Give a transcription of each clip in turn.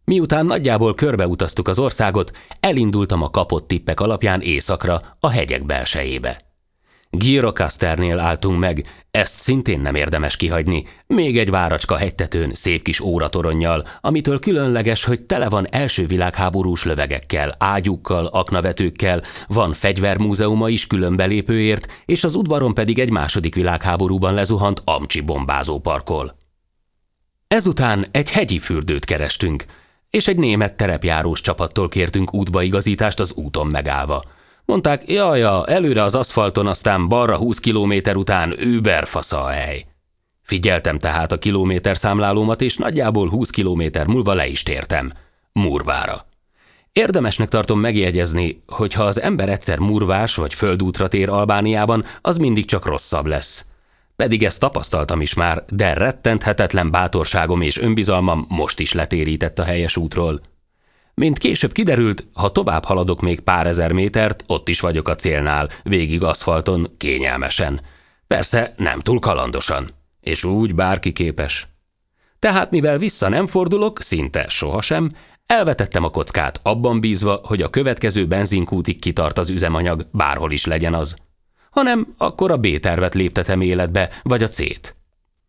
Miután nagyjából körbeutaztuk az országot, elindultam a kapott tippek alapján északra, a hegyek belsejébe. Gyirokasternél álltunk meg, ezt szintén nem érdemes kihagyni, még egy váracska hegytetőn, szép kis óratoronnyal, amitől különleges, hogy tele van első világháborús lövegekkel, ágyúkkal, aknavetőkkel, van fegyvermúzeuma is külön belépőért, és az udvaron pedig egy második világháborúban lezuhant amcsi bombázó parkol. Ezután egy hegyi fürdőt kerestünk, és egy német terepjárós csapattól kértünk útbaigazítást az úton megállva. Mondták, jaja, előre az aszfalton, aztán balra 20 kilométer után überfasza a hely. Figyeltem tehát a kilométerszámlálómat, és nagyjából 20 kilométer múlva le is tértem. Murvára. Érdemesnek tartom megjegyezni, hogy ha az ember egyszer murvás vagy földútra tér Albániában, az mindig csak rosszabb lesz. Pedig ezt tapasztaltam is már, de rettenthetetlen bátorságom és önbizalmam most is letérített a helyes útról. Mint később kiderült, ha tovább haladok még pár ezer métert, ott is vagyok a célnál, végig aszfalton, kényelmesen. Persze nem túl kalandosan. És úgy bárki képes. Tehát mivel vissza nem fordulok, szinte sohasem, elvetettem a kockát abban bízva, hogy a következő benzinkútig kitart az üzemanyag, bárhol is legyen az. Hanem akkor a B-tervet léptetem életbe, vagy a C-t.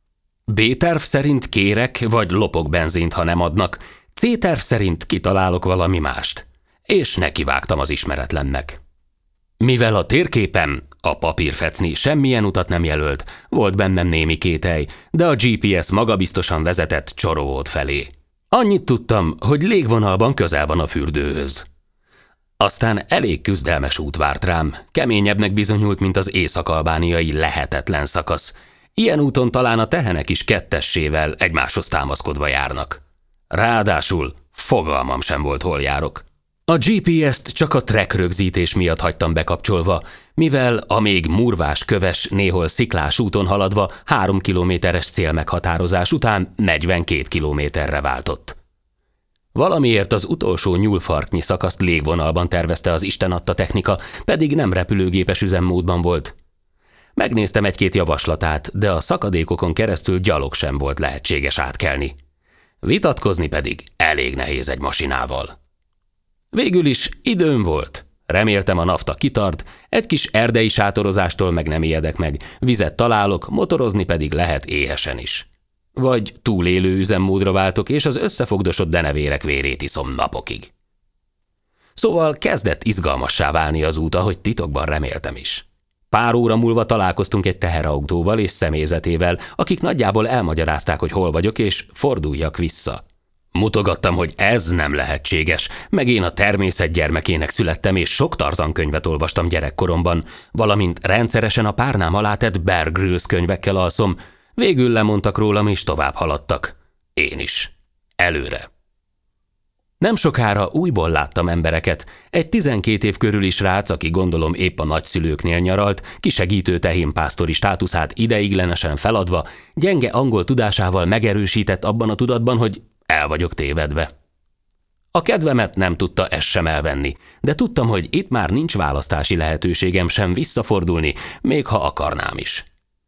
B-terv szerint kérek, vagy lopok benzint, ha nem adnak, C-terv szerint kitalálok valami mást. És nekivágtam az ismeretlennek. Mivel a térképem, a papírfecni semmilyen utat nem jelölt, volt bennem némi kételj, de a GPS magabiztosan vezetett Csorovód felé. Annyit tudtam, hogy légvonalban közel van a fürdőhöz. Aztán elég küzdelmes út várt rám, keményebbnek bizonyult, mint az észak-albániai lehetetlen szakasz. Ilyen úton talán a tehenek is kettessével egymáshoz támaszkodva járnak. Ráadásul fogalmam sem volt, hol járok. A GPS-t csak a track rögzítés miatt hagytam bekapcsolva, mivel a még murvás, köves, néhol sziklás úton haladva 3 kilométeres célmeghatározás után 42 kilométerre váltott. Valamiért az utolsó nyúlfarknyi szakaszt légvonalban tervezte az istenadta technika, pedig nem repülőgépes üzemmódban volt. Megnéztem egy-két javaslatát, de a szakadékokon keresztül gyalog sem volt lehetséges átkelni. Vitatkozni pedig elég nehéz egy masinával. Végül is időm volt. Reméltem, a nafta kitart, egy kis erdei sátorozástól meg nem ijedek meg, vizet találok, motorozni pedig lehet éhesen is. Vagy túlélő üzemmódra váltok, és az összefogdosott denevérek vérét iszom napokig. Szóval kezdett izgalmassá válni az út, ahogy titokban reméltem is. Pár óra múlva találkoztunk egy teherautóval és személyzetével, akik nagyjából elmagyarázták, hogy hol vagyok, és forduljak vissza. Mutogattam, hogy ez nem lehetséges, meg én a természet gyermekének születtem, és sok Tarzan könyvet olvastam gyerekkoromban, valamint rendszeresen a párnám alá tett Bear Grylls könyvekkel alszom. Végül lemondtak rólam, és tovább haladtak. Én is. Előre. Nem sokára újból láttam embereket. Egy 12 év körüli srác, aki gondolom épp a nagyszülőknél nyaralt, kisegítő tehénpásztori státuszát ideiglenesen feladva, gyenge angol tudásával megerősített abban a tudatban, hogy el vagyok tévedve. A kedvemet nem tudta ez sem elvenni, de tudtam, hogy itt már nincs választási lehetőségem sem visszafordulni, még ha akarnám is.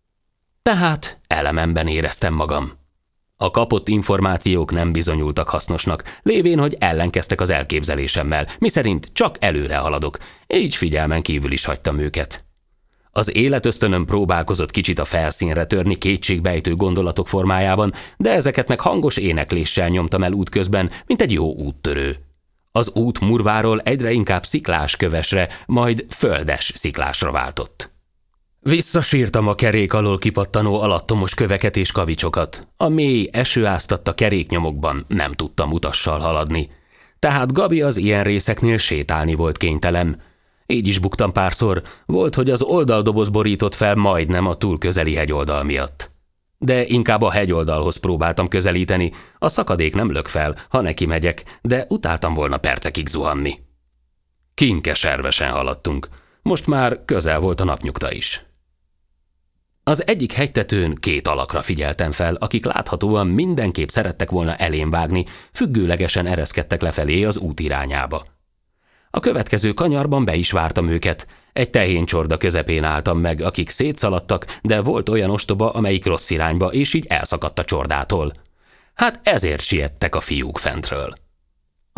Tehát elememben éreztem magam. A kapott információk nem bizonyultak hasznosnak, lévén, hogy ellenkeztek az elképzelésemmel, miszerint csak előre haladok, így figyelmen kívül is hagytam őket. Az életösztönöm próbálkozott kicsit a felszínre törni kétségbejtő gondolatok formájában, de ezeket meg hangos énekléssel nyomtam el útközben, mint egy jó úttörő. Az út Murváról egyre inkább sziklás kövesre, majd földes sziklásra váltott. Visszasírtam a kerék alól kipattanó alattomos köveket és kavicsokat. A mély, esőáztatta keréknyomokban nem tudtam utassal haladni. Tehát Gabi az ilyen részeknél sétálni volt kénytelen. Így is buktam párszor, volt, hogy az oldaldoboz borított fel majdnem a túl közeli hegyoldal miatt. De inkább a hegyoldalhoz próbáltam közelíteni, a szakadék nem lök fel, ha neki megyek, de utáltam volna percekig zuhanni. Kinkeservesen haladtunk, most már közel volt a napnyugta is. Az egyik hegytetőn 2 alakra figyeltem fel, akik láthatóan mindenképp szerettek volna elém vágni, függőlegesen ereszkedtek lefelé az út irányába. A következő kanyarban be is vártam őket. Egy tehéncsorda közepén álltam meg, akik szétszaladtak, de volt olyan ostoba, amelyik rossz irányba, és így elszakadt a csordától. Hát ezért siettek a fiúk fentről.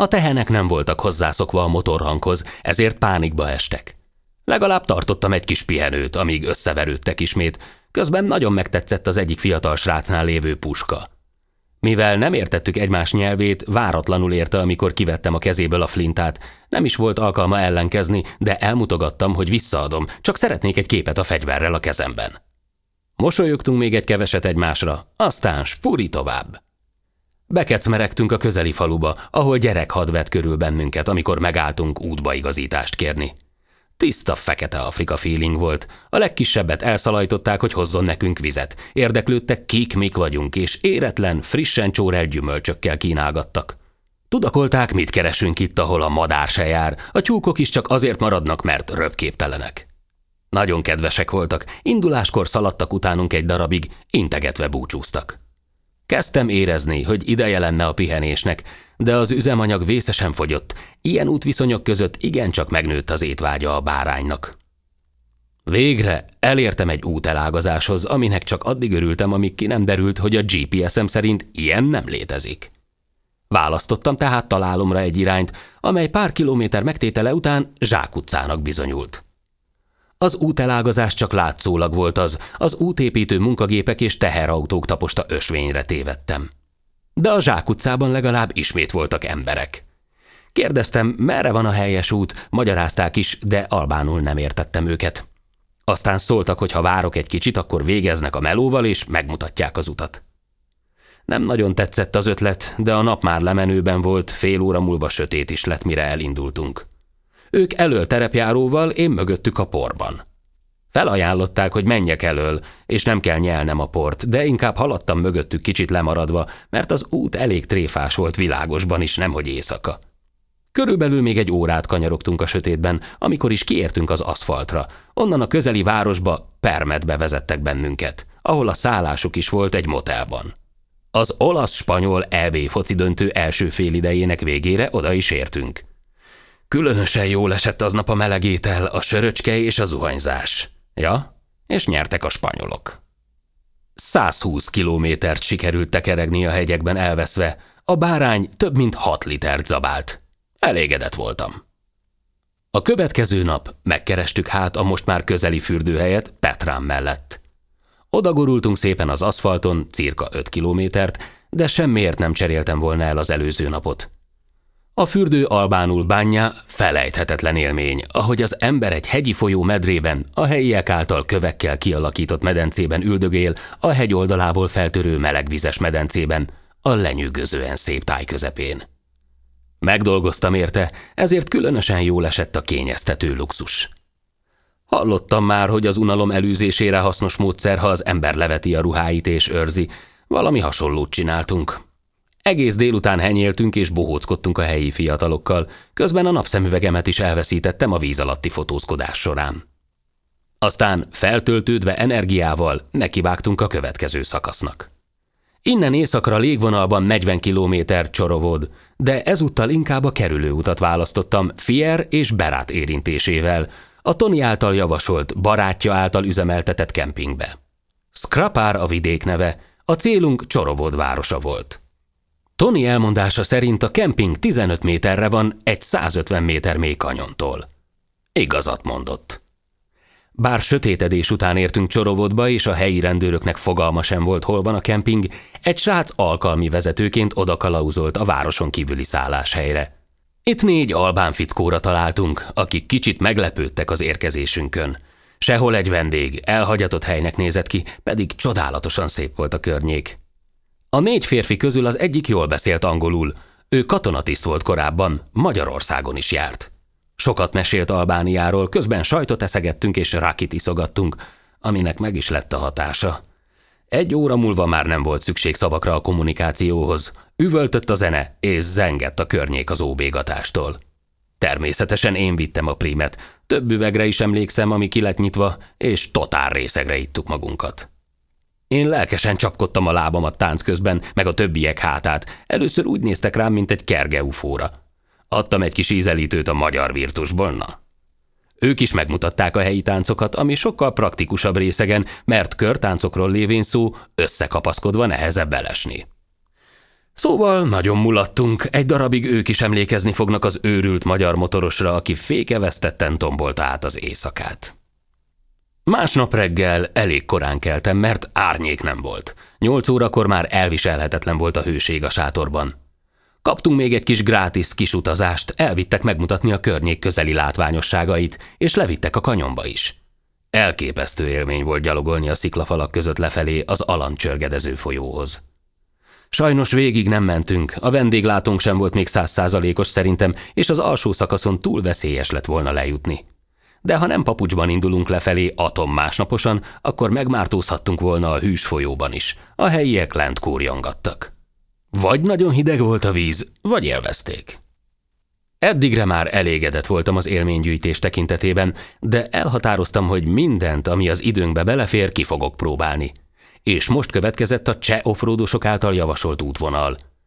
A tehenek nem voltak hozzászokva a motorhanghoz, ezért pánikba estek. Legalább tartottam egy kis pihenőt, amíg összeverődtek ismét, közben nagyon megtetszett az egyik fiatal srácnál lévő puska. Mivel nem értettük egymás nyelvét, váratlanul érte, amikor kivettem a kezéből a flintát. Nem is volt alkalma ellenkezni, de elmutogattam, hogy visszaadom, csak szeretnék egy képet a fegyverrel a kezemben. Mosolyogtunk még egy keveset egymásra, aztán spuri tovább. Bekecmeregtünk a közeli faluba, ahol gyerekhad vett körül bennünket, amikor megálltunk útbaigazítást kérni. Tiszta fekete Afrika feeling volt. A legkisebbet elszalajtották, hogy hozzon nekünk vizet. Érdeklődtek, kik mik vagyunk, és éretlen, frissen csórelt gyümölcsökkel kínálgattak. Tudakolták, mit keresünk itt, ahol a madár se jár, a tyúkok is csak azért maradnak, mert röpképtelenek. Nagyon kedvesek voltak, induláskor szaladtak utánunk egy darabig, integetve búcsúztak. Kezdtem érezni, hogy ideje lenne a pihenésnek, de az üzemanyag vészesen fogyott, ilyen útviszonyok között igencsak megnőtt az étvágya a báránynak. Végre elértem egy útelágazáshoz, aminek csak addig örültem, amíg ki nem derült, hogy a GPS-em szerint ilyen nem létezik. Választottam tehát találomra egy irányt, amely pár kilométer megtétele után zsákutcának bizonyult. Az útelágazás csak látszólag volt az útépítő munkagépek és teherautók taposta ösvényre tévedtem. De a zsákutcában legalább ismét voltak emberek. Kérdeztem, merre van a helyes út, magyarázták is, de albánul nem értettem őket. Aztán szóltak, hogy ha várok egy kicsit, akkor végeznek a melóval és megmutatják az utat. Nem nagyon tetszett az ötlet, de a nap már lemenőben volt, fél óra múlva sötét is lett, mire elindultunk. Ők elöl terepjáróval, én mögöttük a porban. Felajánlották, hogy menjek elöl, és nem kell nyelnem a port, de inkább haladtam mögöttük kicsit lemaradva, mert az út elég tréfás volt világosban is, nemhogy éjszaka. Körülbelül még egy órát kanyarogtunk a sötétben, amikor is kiértünk az aszfaltra. Onnan a közeli városba Permetbe vezettek bennünket, ahol a szállásuk is volt egy motelban. Az olasz-spanyol EB foci döntő első félidejének végére oda is értünk. Különösen jól esett aznap a meleg étel, a söröcske és a zuhanyzás. Ja, és nyertek a spanyolok. 120 kilométert sikerült tekeregni a hegyekben elveszve, a bárány több mint 6 litert zabált. Elégedett voltam. A következő nap megkerestük hát a most már közeli fürdőhelyet Petrán mellett. Oda gurultunk szépen az aszfalton, cirka 5 kilométert, de semmiért nem cseréltem volna el az előző napot. A fürdő albánul bánja felejthetetlen élmény, ahogy az ember egy hegyi folyó medrében, a helyiek által kövekkel kialakított medencében üldögél, a hegy oldalából feltörő melegvizes medencében, a lenyűgözően szép táj közepén. Megdolgoztam érte, ezért különösen jól esett a kényeztető luxus. Hallottam már, hogy az unalom elűzésére hasznos módszer, ha az ember leveti a ruháit és őrzi. Valami hasonlót csináltunk. Egész délután henyéltünk és bohóckodtunk a helyi fiatalokkal, közben a napszemüvegemet is elveszítettem a víz alatti fotózkodás során. Aztán feltöltődve energiával nekivágtunk a következő szakasznak. Innen északra légvonalban 40 kilométer Csorovod, de ezúttal inkább a kerülőutat választottam Fier és Berat érintésével, a Tony által javasolt, barátja által üzemeltetett kempingbe. Skrapár a vidék neve, a célunk Csorovod városa volt. Tony elmondása szerint a kemping 15 méterre van egy 150 méter mély kanyontól. Igazat mondott. Bár sötétedés után értünk Csorovodba, és a helyi rendőröknek fogalma sem volt, hol van a kemping, egy srác alkalmi vezetőként odakalauzolt a városon kívüli szálláshelyre. Itt 4 albán fickóra találtunk, akik kicsit meglepődtek az érkezésünkön. Sehol egy vendég, elhagyatott helynek nézett ki, pedig csodálatosan szép volt a környék. A 4 férfi közül az egyik jól beszélt angolul, ő katonatiszt volt korábban, Magyarországon is járt. Sokat mesélt Albániáról, közben sajtot eszegettünk és rakit iszogattunk, aminek meg is lett a hatása. 1 óra múlva már nem volt szükség szavakra a kommunikációhoz, üvöltött a zene és zengett a környék az óbégatástól. Természetesen én vittem a prímet, több üvegre is emlékszem, ami ki lett nyitva, és totál részegre ittuk magunkat. Én lelkesen csapkodtam a lábamat tánc közben, meg a többiek hátát, először úgy néztek rám, mint egy kerge ufóra. Adtam egy kis ízelítőt a magyar virtusból, na. Ők is megmutatták a helyi táncokat, ami sokkal praktikusabb részegen, mert körtáncokról lévén szó, összekapaszkodva nehezebb elesni. Szóval nagyon mulattunk, egy darabig ők is emlékezni fognak az őrült magyar motorosra, aki fékevesztetten tombolta át az éjszakát. Másnap reggel elég korán keltem, mert árnyék nem volt. 8 órakor már elviselhetetlen volt a hőség a sátorban. Kaptunk még egy kis grátis kisutazást, elvittek megmutatni a környék közeli látványosságait, és levittek a kanyonba is. Elképesztő élmény volt gyalogolni a sziklafalak között lefelé az alancsörgedező folyóhoz. Sajnos végig nem mentünk, a vendéglátónk sem volt még 100%-os szerintem, és az alsó szakaszon túl veszélyes lett volna lejutni. De ha nem papucsban indulunk lefelé atom másnaposan, akkor megmártózhattunk volna a hűs folyóban is. A helyiek lent kúrjongattak. Vagy nagyon hideg volt a víz, vagy élvezték. Eddigre már elégedett voltam az élménygyűjtés tekintetében, de elhatároztam, hogy mindent, ami az időnkbe belefér, ki fogok próbálni. És most következett a cseh offroadosok által javasolt útvonal.